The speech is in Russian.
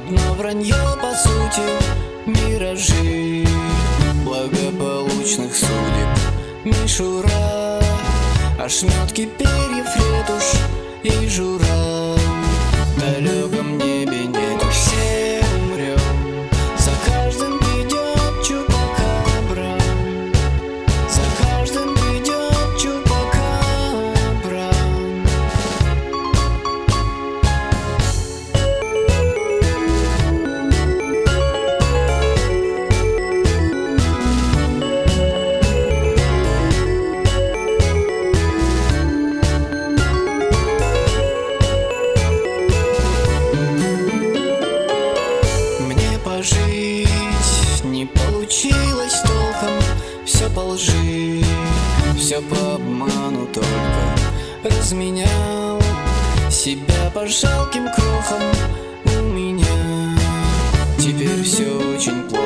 Одно вранье, по сути, миражи благополучных судеб, мишура, ошметки перьев, ретушь и жура. В далеком небе нету, все умрем, за каждым придет чупакабра, за каждым придет чупакабра. Жить не получилось толком, все по лжи, все по обману, только разменял себя по жалким крохам у меня. Теперь все очень плохо.